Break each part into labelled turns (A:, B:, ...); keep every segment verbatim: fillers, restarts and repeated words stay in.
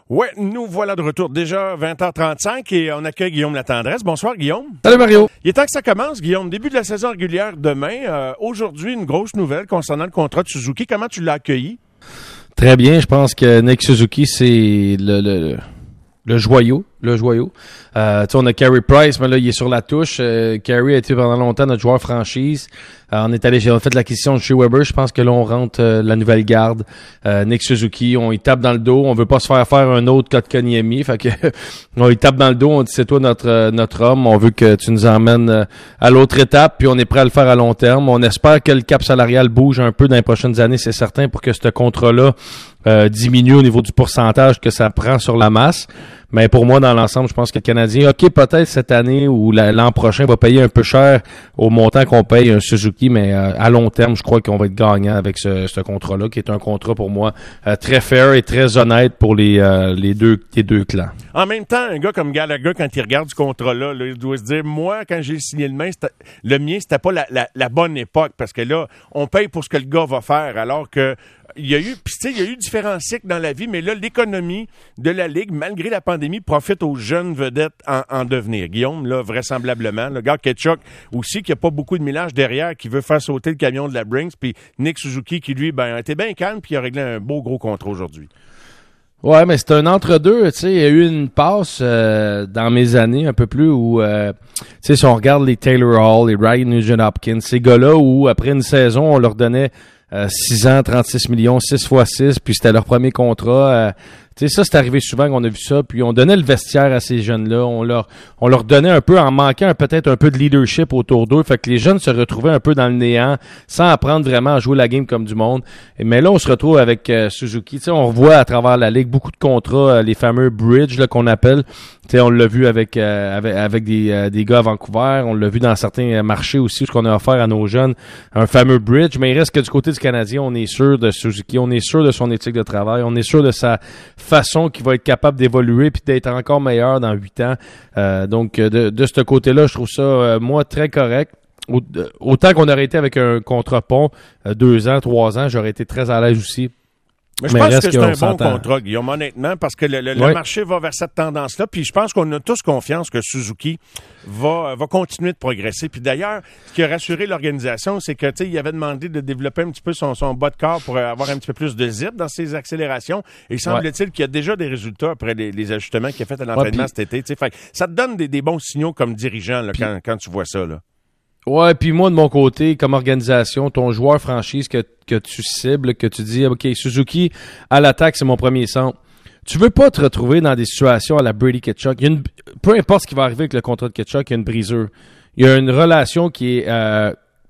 A: Ouais, nous voilà de retour déjà vingt heures trente-cinq et on accueille Guillaume Latendresse. Bonsoir Guillaume.
B: Salut Mario.
A: Il est temps que ça commence, Guillaume. Début de la saison régulière demain. Euh, aujourd'hui, une grosse nouvelle concernant le contrat de Suzuki. Comment tu l'as accueilli?
B: Très bien. Je pense que Nick Suzuki, c'est le, le, le joyau. Le joyau. Euh, tu sais, on a Carey Price, mais là, il est sur la touche. Euh, Carey a été pendant longtemps notre joueur franchise. Euh, on est allé, on a fait l'acquisition de chez Weber. Je pense que là, on rentre euh, la nouvelle garde. Euh, Nick Suzuki, on y tape dans le dos. On veut pas se faire faire un autre Kotkaniemi. Fait que, on y tape dans le dos. On dit, c'est toi notre, euh, notre homme. On veut que tu nous emmènes euh, à l'autre étape. Puis on est prêt à le faire à long terme. On espère que le cap salarial bouge un peu dans les prochaines années, c'est certain, pour que ce contrat-là euh, diminue au niveau du pourcentage que ça prend sur la masse. Mais pour moi, dans l'ensemble, je pense que le Canadien, OK, peut-être cette année ou la, l'an prochain, va payer un peu cher au montant qu'on paye un Suzuki, mais euh, à long terme, je crois qu'on va être gagnant avec ce, ce contrat-là, qui est un contrat pour moi euh, très fair et très honnête pour les, euh, les, deux, les deux clans.
A: En même temps, un gars comme Gallagher, quand il regarde ce contrat-là, là, il doit se dire, moi, quand j'ai signé le mien, c'était, le mien, c'était pas la, la, la bonne époque, parce que là, on paye pour ce que le gars va faire, alors que il y a eu, puis tu sais, il y a eu différents cycles dans la vie, mais là, l'économie de la Ligue, malgré la pandémie, profite aux jeunes vedettes en, en devenir. Guillaume, là, vraisemblablement, le gars Ketchuk aussi, qui a pas beaucoup de millage derrière, qui veut faire sauter le camion de la Brinks, puis Nick Suzuki, qui lui, ben, était bien calme, puis il a réglé un beau gros contrat aujourd'hui.
B: Ouais, mais c'est un entre-deux, tu sais, il y a eu une passe euh, dans mes années un peu plus où, euh, tu sais, si on regarde les Taylor Hall, les Ryan Nugent-Hopkins, ces gars-là où, après une saison, on leur donnait Euh, six ans, trente-six millions, six fois six, puis c'était leur premier contrat. Euh, tu sais, ça, c'est arrivé souvent qu'on a vu ça, puis on donnait le vestiaire à ces jeunes-là, on leur on leur donnait un peu, en manquant peut-être un peu de leadership autour d'eux, fait que les jeunes se retrouvaient un peu dans le néant, sans apprendre vraiment à jouer la game comme du monde. Et, mais là, on se retrouve avec euh, Suzuki, tu sais, on revoit à travers la ligue beaucoup de contrats, euh, les fameux bridge là, qu'on appelle. Tu sais, on l'a vu avec euh, avec, avec des, euh, des gars à Vancouver, on l'a vu dans certains marchés aussi, ce qu'on a offert à nos jeunes, un fameux bridge, mais il reste que du côté du Canadien, on est sûr de Suzuki, on est sûr de son éthique de travail, on est sûr de sa façon qu'il va être capable d'évoluer puis d'être encore meilleur dans huit ans. Euh, donc, de, de ce côté-là, je trouve ça, euh, moi, très correct. Autant qu'on aurait été avec un contre-pont, euh, deux ans, trois ans, j'aurais été très à l'aise aussi.
A: Mais je
B: Mais
A: pense que c'est un bon
B: s'entend.
A: contrat, Guillaume, honnêtement, parce que le, le,
B: oui.
A: le marché va vers cette tendance-là, puis je pense qu'on a tous confiance que Suzuki va, va continuer de progresser. Puis d'ailleurs, ce qui a rassuré l'organisation, c'est que, tu sais, il avait demandé de développer un petit peu son, son bas de corps pour avoir un petit peu plus de zip dans ses accélérations. Et il semble-t-il ouais. qu'il y a déjà des résultats après les, les ajustements qu'il a fait à l'entraînement ouais, puis... cet été. Tu sais, fait, ça te donne des, des bons signaux comme dirigeant là, puis... quand, quand tu vois ça, là.
B: Ouais, puis moi, de mon côté, comme organisation, ton joueur franchise que, que tu cibles, que tu dis, OK, Suzuki, à l'attaque, c'est mon premier centre. Tu veux pas te retrouver dans des situations à la Brady Ketchuk. Il y a une, peu importe ce qui va arriver avec le contrat de Ketchuk, il y a une brisure. Il y a une relation qui est euh,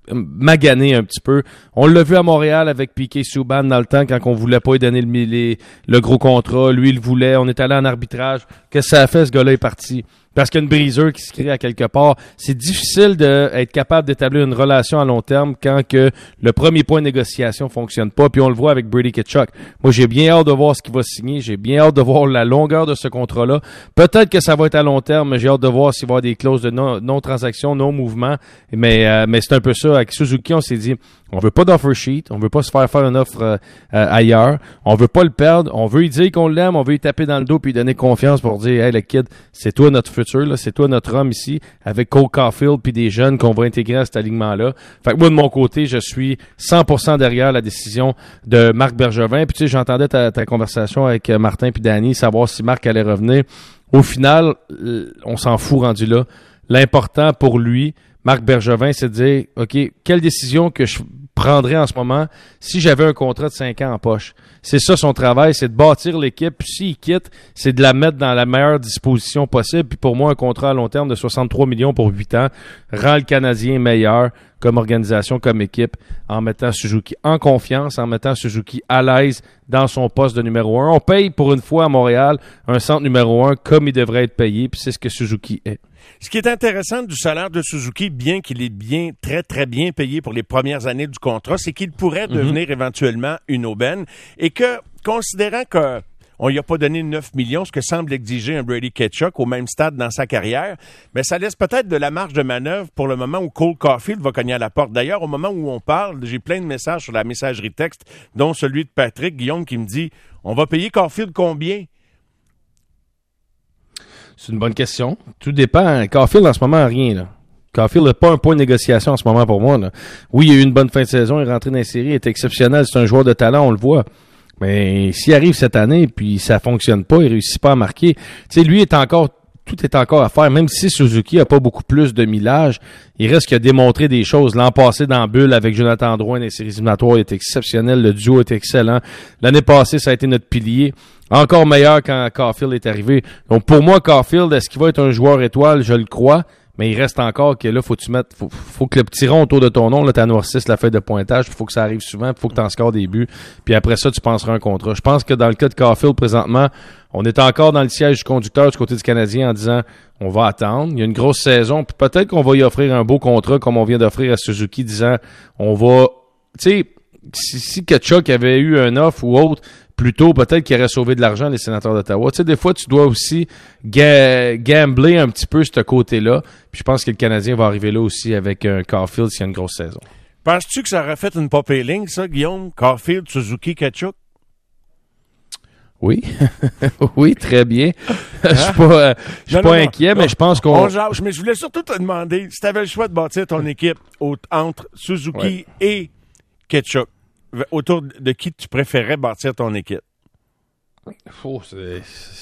B: maganée un petit peu. On l'a vu à Montréal avec Piquet Subban dans le temps, quand on voulait pas lui donner le, les, le gros contrat. Lui, il le voulait. On est allé en arbitrage. Qu'est-ce que ça a fait? Ce gars-là est parti. Parce qu'il y a une brisure qui se crée à quelque part. C'est difficile d'être capable d'établir une relation à long terme quand que le premier point de négociation fonctionne pas. Puis on le voit avec Brady Ketchuk. Moi, j'ai bien hâte de voir ce qu'il va signer. J'ai bien hâte de voir la longueur de ce contrat-là. Peut-être que ça va être à long terme, mais j'ai hâte de voir s'il va y avoir des clauses de non, non-transaction, non-mouvement. Mais, euh, mais c'est un peu ça. Avec Suzuki, on s'est dit, on veut pas d'offer sheet. On veut pas se faire faire une offre euh, euh, ailleurs. On veut pas le perdre. On veut lui dire qu'on l'aime. On veut lui taper dans le dos puis lui donner confiance pour dire, hey, le kid, c'est toi notre futur. Là, c'est toi notre homme ici, avec Cole Caulfield puis des jeunes qu'on va intégrer à cet alignement-là. Fait que moi, de mon côté, je suis cent pour cent derrière la décision de Marc Bergevin. Puis tu sais, j'entendais ta, ta conversation avec Martin puis Danny, savoir si Marc allait revenir. Au final, on s'en fout rendu là. L'important pour lui, Marc Bergevin, c'est de dire, OK, quelle décision que je prendrais en ce moment si j'avais un contrat de cinq ans en poche. C'est ça son travail, c'est de bâtir l'équipe. Puis s'il quitte, c'est de la mettre dans la meilleure disposition possible. Puis pour moi, un contrat à long terme de soixante-trois millions pour huit ans rend le Canadien meilleur comme organisation, comme équipe, en mettant Suzuki en confiance, en mettant Suzuki à l'aise dans son poste de numéro un. On paye pour une fois à Montréal un centre numéro un comme il devrait être payé, puis c'est ce que Suzuki est.
A: Ce qui est intéressant du salaire de Suzuki, bien qu'il est bien, très, très bien payé pour les premières années du contrat, c'est qu'il pourrait mm-hmm. devenir éventuellement une aubaine et que, considérant que on lui a pas donné neuf millions, ce que semble exiger un Brady Ketchuk au même stade dans sa carrière, mais ça laisse peut-être de la marge de manœuvre pour le moment où Cole Caulfield va cogner à la porte. D'ailleurs, au moment où on parle, j'ai plein de messages sur la messagerie texte, dont celui de Patrick Guillaume qui me dit « On va payer Caulfield combien? »
B: C'est une bonne question. Tout dépend. Caulfield, en ce moment, rien, là. Caulfield n'a pas un point de négociation en ce moment pour moi, là. Oui, il y a eu une bonne fin de saison, il est rentré dans les séries, il est exceptionnel, c'est un joueur de talent, on le voit. Mais s'il arrive cette année, puis ça fonctionne pas, il réussit pas à marquer, tu sais, lui est encore, tout est encore à faire, même si Suzuki a pas beaucoup plus de millage, il reste qu'il a démontré des choses. L'an passé, dans Bulle, avec Jonathan Drouin, dans les séries éliminatoires, il était exceptionnel, le duo était excellent. L'année passée, ça a été notre pilier. Encore meilleur quand Caulfield est arrivé. Donc, pour moi, Caulfield, est-ce qu'il va être un joueur étoile? Je le crois. Mais il reste encore que là, faut que tu mettes, faut, faut que le petit rond autour de ton nom, là, tu noircisses la feuille de pointage, il faut que ça arrive souvent, il faut que tu en scores des buts, puis après ça, tu penseras un contrat. Je pense que dans le cas de Caulfield, présentement, on est encore dans le siège du conducteur du côté du Canadien en disant, on va attendre, il y a une grosse saison, puis peut-être qu'on va y offrir un beau contrat comme on vient d'offrir à Suzuki, disant, on va, tu sais, si, si Tkachuk avait eu un offre ou autre, plutôt, peut-être qu'il aurait sauvé de l'argent, les sénateurs d'Ottawa. Tu sais, des fois, tu dois aussi ga- gambler un petit peu ce côté-là. Puis je pense que le Canadien va arriver là aussi avec un Caulfield s'il y a une grosse saison.
A: Penses-tu que ça aurait fait une pop-ailing, ça, Guillaume? Caulfield, Suzuki, Tkachuk?
B: Oui. Oui, très bien. Je suis pas, euh, je suis
A: Non,
B: pas
A: non, non.
B: inquiet,
A: Non.
B: mais je pense qu'on...
A: On jase, mais je voulais surtout te demander si tu avais le choix de bâtir ton équipe au- entre Suzuki
B: Ouais.
A: et Tkachuk. Autour de qui tu préférais bâtir ton équipe?
B: Oh, c'est...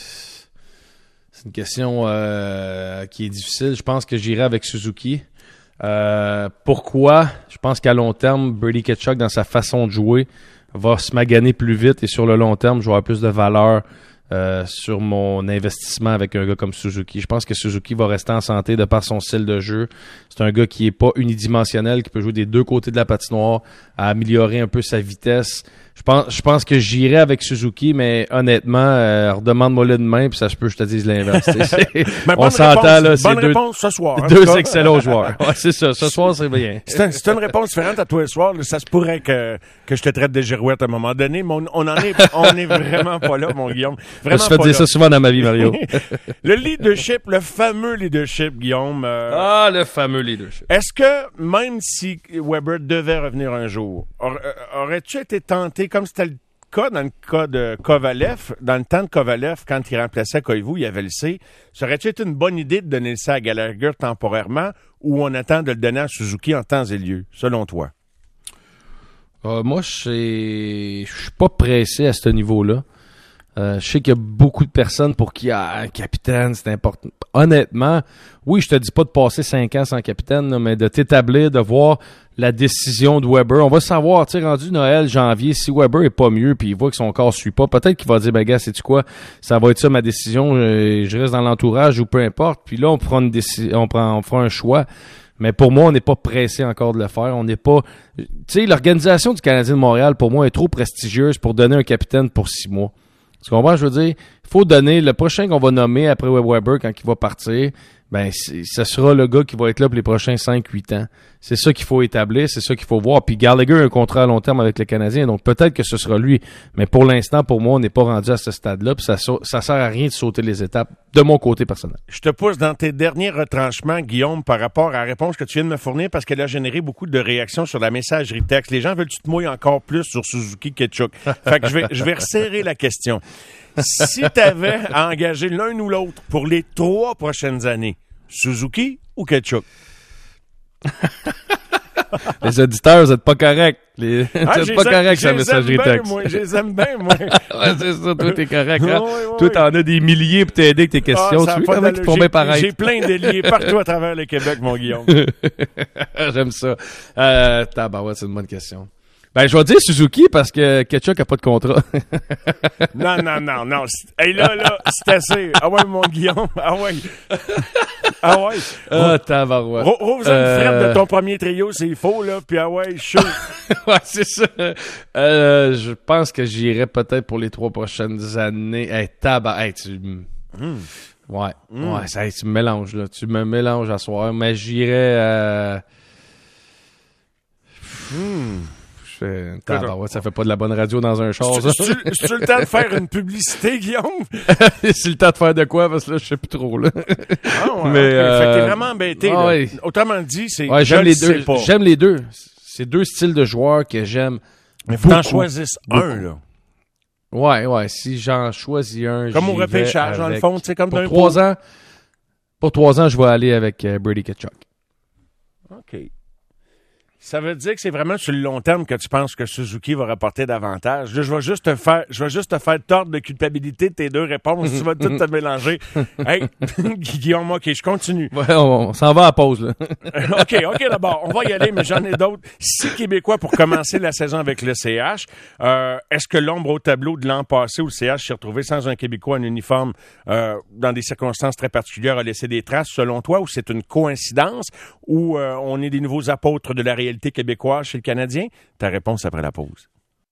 B: c'est une question euh, qui est difficile. Je pense que j'irai avec Suzuki. Euh, pourquoi? Je pense qu'à long terme, Brady Tkachuk, dans sa façon de jouer, va se maganer plus vite et sur le long terme, je vais avoir plus de valeur euh, sur mon investissement avec un gars comme Suzuki. Je pense que Suzuki va rester en santé de par son style de jeu. C'est un gars qui est pas unidimensionnel, qui peut jouer des deux côtés de la patinoire, à améliorer un peu sa vitesse. Je pense, je pense que j'irai avec Suzuki, mais honnêtement, euh, redemande-moi-le demain, puis ça se peut que je te dise l'inverse.
A: Mais
B: On
A: bonne
B: s'entend,
A: réponse,
B: là, c'est
A: bonne
B: deux,
A: réponse ce soir. en
B: deux
A: tout cas.
B: excellents joueurs. Ouais, c'est ça. Ce soir, c'est bien.
A: C'est, un- c'est une réponse différente à toi le soir. là. Ça se pourrait que, que je te traite de girouette à un moment donné, mais on, on en est, on est vraiment pas là, mon Guillaume.
B: Je me
A: Vraiment
B: suis fait
A: pas
B: dire
A: là.
B: ça souvent dans ma vie, Mario.
A: Le leadership, le fameux leadership, Guillaume. euh,
B: Ah, le fameux leadership.
A: Est-ce que, même si Weber devait revenir un jour, aur- euh, aurais-tu été tenté, comme c'était le cas dans le cas de Kovalev, dans le temps de Kovalev, quand il remplaçait Koivu, il avait le C, ça aurait-tu été une bonne idée de donner le C à Gallagher temporairement ou on attend de le donner à Suzuki en temps et lieu, selon toi?
B: Euh, moi, je sais- je suis pas pressé à ce niveau-là. Euh, je sais qu'il y a beaucoup de personnes pour qui ah, un capitaine, c'est important. Honnêtement, oui, je te dis pas de passer cinq ans sans capitaine, là, mais de t'établir, de voir la décision de Weber. On va savoir, tu sais, rendu Noël, janvier, si Weber est pas mieux, puis il voit que son corps suit pas, peut-être qu'il va dire, ben gars, sais-tu quoi, ça va être ça ma décision, je, je reste dans l'entourage ou peu importe. Puis là, on prend une décision, on prend, on fera un choix. Mais pour moi, on n'est pas pressé encore de le faire. On n'est pas... Tu sais, l'organisation du Canadien de Montréal, pour moi, est trop prestigieuse pour donner un capitaine pour six mois. Tu comprends? Je veux dire, il faut donner... Le prochain qu'on va nommer après Weber, quand il va partir, ben, c'est, ce sera le gars qui va être là pour les prochains cinq huit ans. C'est ça qu'il faut établir, c'est ça qu'il faut voir. Puis Gallagher a un contrat à long terme avec le Canadien, donc peut-être que ce sera lui. Mais pour l'instant, pour moi, on n'est pas rendu à ce stade-là, puis ça, ça sert à rien de sauter les étapes, de mon côté personnel.
A: Je te pousse dans tes derniers retranchements, Guillaume, par rapport à la réponse que tu viens de me fournir, parce qu'elle a généré beaucoup de réactions sur la messagerie texte. Les gens veulent que tu te mouilles encore plus sur Suzuki Tkachuk. Fait que je vais, je vais resserrer la question. Si tu avais à engager l'un ou l'autre pour les trois prochaines années, Suzuki ou Tkachuk?
B: Les auditeurs, vous êtes pas corrects. Les...
A: Ah,
B: vous êtes pas corrects, sa messagerie
A: bien,
B: texte.
A: moi, je les aime bien, moi.
B: Ouais, c'est ça, toi, t'es correct. Hein?
A: Oui, oui,
B: Toi,
A: oui.
B: t'en as des milliers pour t'aider avec tes questions.
A: Ah, ça a
B: tu
A: pas
B: vois comment ils
A: d'allure.
B: font bien
A: J'ai-
B: pareil.
A: J'ai plein de liens partout à travers le Québec, mon Guillaume.
B: J'aime ça. Euh, tabarouette, c'est une bonne question. Ben, je vais dire Suzuki parce que Tkachuk a pas de contrat.
A: Non, non, non, non. C'est- Hey, là, là, c'est assez. Ah ouais, mon Guillaume. Ah ouais. Ah ouais.
B: Ah, tabarouette.
A: Ro- Rosa
B: Euh,
A: Fred de ton premier trio, c'est faux, là. Puis ah ouais, chaud.
B: Ouais, c'est ça. Euh, je pense que j'irai peut-être pour les trois prochaines années. Hey, tabac. Hey, tu... Ouais. Ouais, ça, hey, tu me mélanges, là. Tu me mélanges à soir. Mais j'irai... Euh... Je fais... Tabarouette, ça fait pas de la bonne radio dans un char, ça.
A: C'est-tu c'est-tu le temps de faire une publicité, Guillaume?
B: C'est le temps de faire de quoi? Parce que là, je sais plus trop, là.
A: Ah ouais,
B: Mais,
A: ok. Fait que t'es
B: euh,
A: vraiment embêté,
B: ah
A: là.
B: ouais.
A: Autrement dit, c'est...
B: Ouais,
A: je
B: j'aime
A: le
B: les
A: sais
B: deux.
A: pas.
B: J'aime les deux. C'est deux styles de joueurs que j'aime.
A: Mais faut que t'en
B: beaucoup.
A: choisisses un, là.
B: Ouais, ouais. Si j'en choisis un,
A: Comme au
B: j'y vais
A: repêchage, dans le
B: avec-
A: fond, tu sais, comme
B: Pour
A: d'un
B: trois
A: pot.
B: ans, pour trois ans, je vais aller avec euh, Brady Tkachuk.
A: OK. Ça veut dire que c'est vraiment sur le long terme que tu penses que Suzuki va rapporter davantage. Là, je vais juste te faire, je vais juste te faire tordre de culpabilité de tes deux réponses. Tu vas tout te mélanger. Hey, Guillaume, OK, je continue.
B: Ouais, on, on s'en va à pause, là.
A: OK, OK, d'abord, on va y aller, mais j'en ai d'autres. Six Québécois pour commencer la saison avec le C H. Euh, est-ce que l'ombre au tableau de l'an passé où le C H s'est retrouvé sans un Québécois en uniforme euh, dans des circonstances très particulières a laissé des traces, selon toi, ou c'est une coïncidence, ou euh, on est des nouveaux apôtres de la réalité québécoise chez le Canadien? Ta réponse après la pause.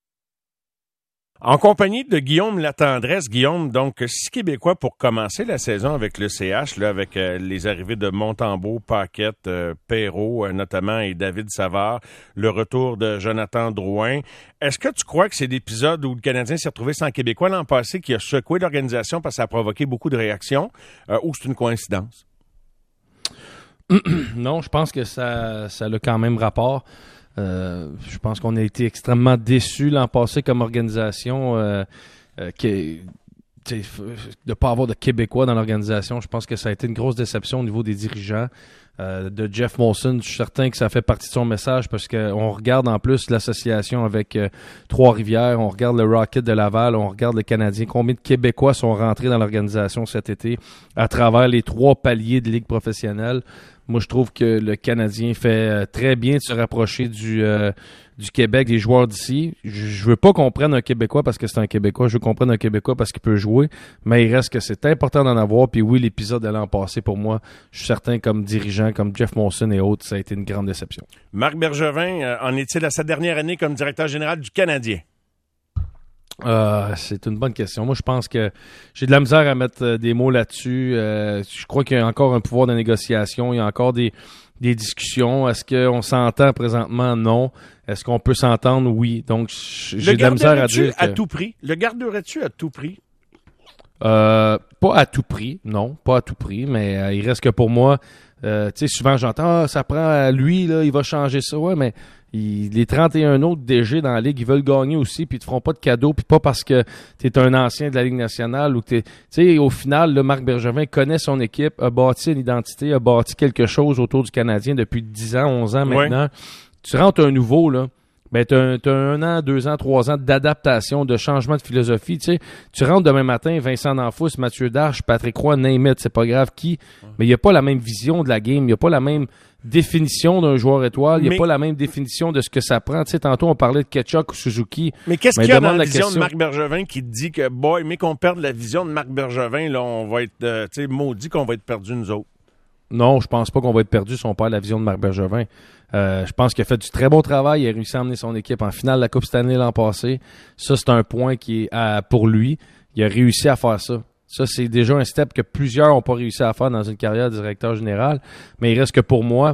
A: En compagnie de Guillaume Latendresse. Guillaume, donc, six Québécois pour commencer la saison avec le C H, là, avec euh, les arrivées de Montembeault, Paquette, euh, Perrault, euh, notamment, et David Savard, le retour de Jonathan Drouin. Est-ce que tu crois que c'est l'épisode où le Canadien s'est retrouvé sans Québécois l'an passé qui a secoué l'organisation parce que ça a provoqué beaucoup de réactions, euh, ou c'est une coïncidence?
B: Non, je pense que ça, ça a quand même rapport. Euh, je pense qu'on a été extrêmement déçus l'an passé comme organisation euh, euh, qui, de ne pas avoir de Québécois dans l'organisation. Je pense que ça a été une grosse déception au niveau des dirigeants. Euh, de Jeff Molson, je suis certain que ça fait partie de son message parce qu'on regarde en plus l'association avec euh, Trois-Rivières, on regarde le Rocket de Laval, on regarde le Canadien. Combien de Québécois sont rentrés dans l'organisation cet été à travers les trois paliers de ligue professionnelle? Moi, je trouve que le Canadien fait très bien de se rapprocher du, euh, du Québec, des joueurs d'ici. Je, je veux pas qu'on prenne un Québécois parce que c'est un Québécois. Je veux qu'on prenne un Québécois parce qu'il peut jouer. Mais il reste que c'est important d'en avoir. Puis oui, l'épisode de l'an passé, pour moi, je suis certain, comme dirigeant, comme Jeff Molson et autres, ça a été une grande déception.
A: Marc Bergevin, euh, en est-il à sa dernière année comme directeur général du Canadien?
B: Euh, c'est une bonne question. Moi, je pense que j'ai de la misère à mettre euh, des mots là-dessus. Euh, je crois qu'il y a encore un pouvoir de négociation. Il y a encore des, des discussions. Est-ce qu'on s'entend présentement? Non. Est-ce qu'on peut s'entendre? Oui. Donc, j'ai de la misère à dire que...
A: à tout prix? Le garderais-tu à tout prix?
B: Euh, pas à tout prix. Non, pas à tout prix. Mais euh, il reste que pour moi, euh, tu sais, souvent j'entends, ah, ça prend à lui, là, il va changer ça. Ouais, mais... Il, les trente et un autres D G dans la Ligue, ils veulent gagner aussi, puis ils te feront pas de cadeaux, puis pas parce que tu es un ancien de la Ligue nationale ou que t'es... Tu sais, au final, là, Marc Bergevin connaît son équipe, a bâti une identité, a bâti quelque chose autour du Canadien depuis dix ans, onze ans maintenant. Ouais. Tu rentres un nouveau, là, ben t'as un, t'as un an, deux ans, trois ans d'adaptation, de changement de philosophie, tu sais. Tu rentres demain matin, Vincent D'Anfous, Mathieu Darche, Patrick Roy, name it, c'est pas grave qui, mais il y a pas la même vision de la game, il y a pas la même définition d'un joueur étoile, il n'y a mais, pas la même définition de ce que ça prend. Tu sais, tantôt, on parlait de Tkachuk ou Suzuki.
A: Mais qu'est-ce qu'il y a dans la, la vision question... de Marc Bergevin qui dit que, boy, mais qu'on perde la vision de Marc Bergevin, là, on va être, euh, tu sais, maudit qu'on va être perdu nous autres?
B: Non, je pense pas qu'on va être perdu si on perd la vision de Marc Bergevin. Euh, je pense qu'il a fait du très bon travail. Il a réussi à emmener son équipe en finale de la Coupe Stanley l'an passé. Ça, c'est un point qui est à, pour lui. Il a réussi à faire ça. Ça, c'est déjà un step que plusieurs n'ont pas réussi à faire dans une carrière de directeur général. Mais il reste que pour moi,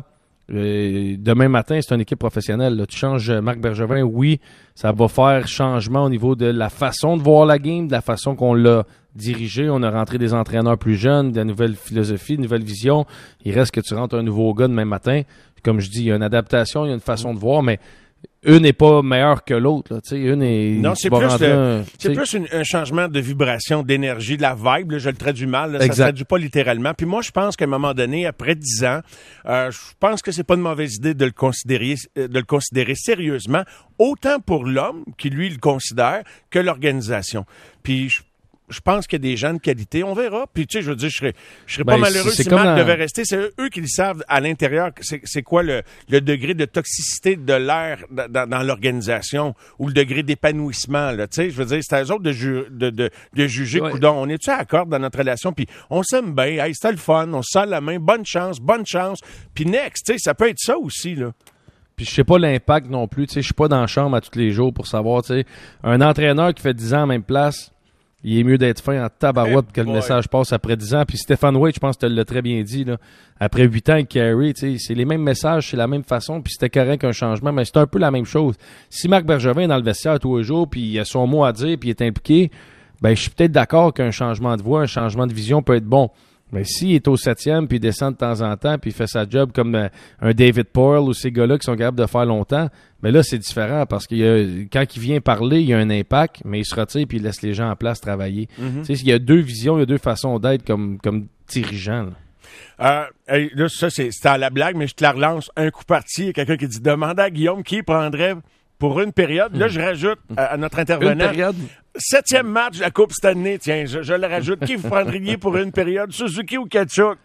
B: euh, demain matin, c'est une équipe professionnelle. Là. Tu changes Marc Bergevin, oui, ça va faire changement au niveau de la façon de voir la game, de la façon qu'on l'a dirigé. On a rentré des entraîneurs plus jeunes, de nouvelles philosophies, de nouvelles visions. Il reste que tu rentres un nouveau gars demain matin. Comme je dis, il y a une adaptation, il y a une façon de voir, mais une n'est pas meilleure que l'autre. Là. Une est,
A: non, c'est plus, le, un, c'est plus une, un changement de vibration, d'énergie, de la vibe. Là, je le traduis mal, là, ça ne se traduit pas littéralement. Puis moi, je pense qu'à un moment donné, après dix ans, euh, je pense que c'est pas une mauvaise idée de le considérer, de le considérer sérieusement, autant pour l'homme, qui lui le considère, que l'organisation. Puis je Je pense qu'il y a des gens de qualité. On verra. Puis, tu sais, je veux dire, je serais, je serais ben, pas malheureux si Marc un... devait rester. C'est eux qui le savent à l'intérieur. C'est, c'est quoi le, le degré de toxicité de l'air dans, dans l'organisation ou le degré d'épanouissement, là. Tu sais, je veux dire, c'est à eux autres de, ju- de, de, de juger. Ouais. Coudon, on est-tu à accord dans notre relation? Puis, on s'aime bien. Hey, c'était le fun. On se serre la main. Bonne chance, bonne chance. Puis, next, tu sais, ça peut être ça aussi, là.
B: Puis je sais pas l'impact non plus. Tu sais, je suis pas dans la chambre à tous les jours pour savoir, tu sais, un entraîneur qui fait dix ans à la même place, il est mieux d'être fin en tabarouette que le message passe après dix ans. Puis Stéphane Waite, je pense que tu l'as très bien dit, là. Après huit ans avec Carey, c'est les mêmes messages, c'est la même façon, puis c'était correct un changement, mais c'est un peu la même chose. Si Marc Bergevin est dans le vestiaire tous les jours, puis il a son mot à dire, puis il est impliqué, ben je suis peut-être d'accord qu'un changement de voix, un changement de vision peut être bon. Mais s'il est au septième, puis il descend de temps en temps, puis il fait sa job comme euh, un David Poile ou ces gars-là qui sont capables de faire longtemps, mais là, c'est différent parce que quand il vient parler, il y a un impact, mais il se retire puis il laisse les gens en place travailler. Mm-hmm. Tu sais, il y a deux visions, il y a deux façons d'être comme, comme dirigeant. Là.
A: Euh, hey, là, ça, c'est, c'était à la blague, mais je te la relance. Un coup parti, il y a quelqu'un qui dit « Demandez à Guillaume qui prendrait pour une période. » Là, je rajoute à, à notre intervenant.
B: Une période?
A: Septième match de la Coupe Stanley. Tiens, je, je le rajoute. Qui vous prendriez pour une période? Suzuki ou Tkachuk?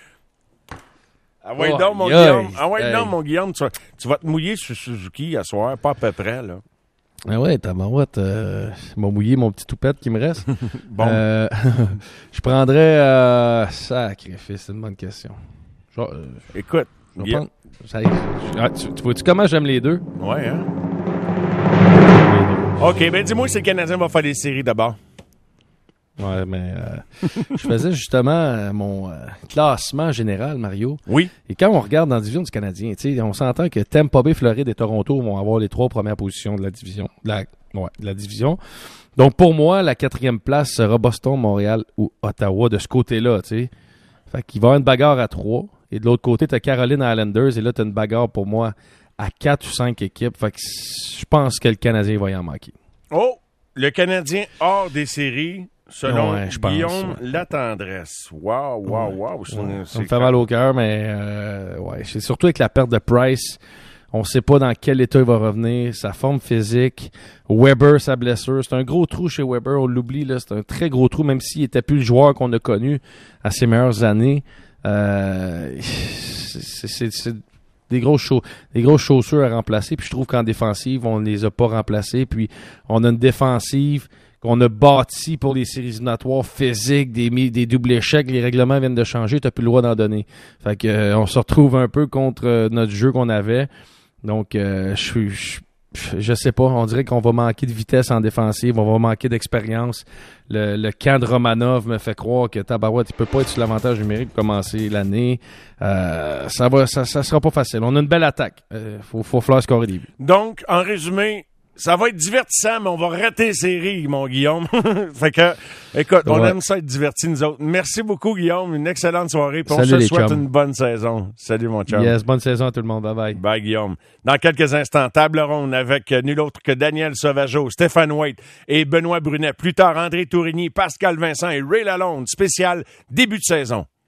A: Ah ouais, oh, donc, mon yeah, Guillaume. Ah ouais, hey. donc, mon Guillaume. Tu vas, tu vas te mouiller sur Suzuki à soir, pas à peu près, là.
B: Ah ouais, t'as marouette. Euh, m'a mouillé mon petit toupette qui me reste.
A: Bon.
B: Euh, je prendrais... Euh, sacrifice, c'est une bonne question. Genre, euh,
A: Écoute.
B: Je prendre, ça, ah, tu, tu vois-tu comment j'aime les deux?
A: Ouais, hein? OK, ben dis-moi si le Canadien va faire des séries d'abord.
B: Ouais, mais euh, je faisais justement euh, mon euh, classement général, Mario.
A: Oui.
B: Et quand on regarde dans la division du Canadien, on s'entend que Tampa Bay, Floride et Toronto vont avoir les trois premières positions de la division. De la, ouais, de la division. Donc pour moi, la quatrième place sera Boston, Montréal ou Ottawa de ce côté-là. T'sais. Fait qu'il va y avoir une bagarre à trois. Et de l'autre côté, tu as Caroline Islanders. Et là, tu as une bagarre pour moi à quatre ou cinq équipes. Fait que je pense que le Canadien va y en manquer.
A: Oh! Le Canadien hors des séries, selon
B: ouais,
A: Guillaume
B: pense, ouais.
A: Latendresse. Wow, wow, wow.
B: Ouais. Ouais. Ça me fait mal au cœur, mais euh, ouais, c'est surtout avec la perte de Price. On ne sait pas dans quel état il va revenir, sa forme physique, Weber, sa blessure. C'est un gros trou chez Weber, on l'oublie, là. C'est un très gros trou, même s'il n'était plus le joueur qu'on a connu à ses meilleures années. Euh, c'est, c'est, c'est des grosses, chau- des grosses chaussures à remplacer. Puis je trouve qu'en défensive, on ne les a pas remplacées. Puis on a une défensive qu'on a bâtie pour les séries éliminatoires physiques, des, des doubles échecs. Les règlements viennent de changer, tu n'as plus le droit d'en donner. Fait que euh, on se retrouve un peu contre euh, notre jeu qu'on avait. Donc, euh, je suis... Je, Je sais pas, on dirait qu'on va manquer de vitesse en défensive, on va manquer d'expérience. Le, le camp de Romanov me fait croire que Tabarouette, il peut pas être sur l'avantage numérique pour commencer l'année. Euh, ça va, ça, ça sera pas facile. On a une belle attaque. Euh, faut, faut falloir scorer des buts.
A: Donc, en résumé, ça va être divertissant, mais on va rater les séries, mon Guillaume. Fait que, écoute, on ouais. aime ça être divertis, nous autres. Merci beaucoup, Guillaume. Une excellente soirée. Puis on se souhaite chums. Une bonne saison. Salut, mon chum.
B: Yes, bonne saison à tout le monde. Bye bye.
A: Bye, Guillaume. Dans quelques instants, table ronde avec nul autre que Daniel Sauvageau, Stéphane White et Benoît Brunet. Plus tard, André Tourigny, Pascal Vincent et Ray Lalonde. Spécial début de saison.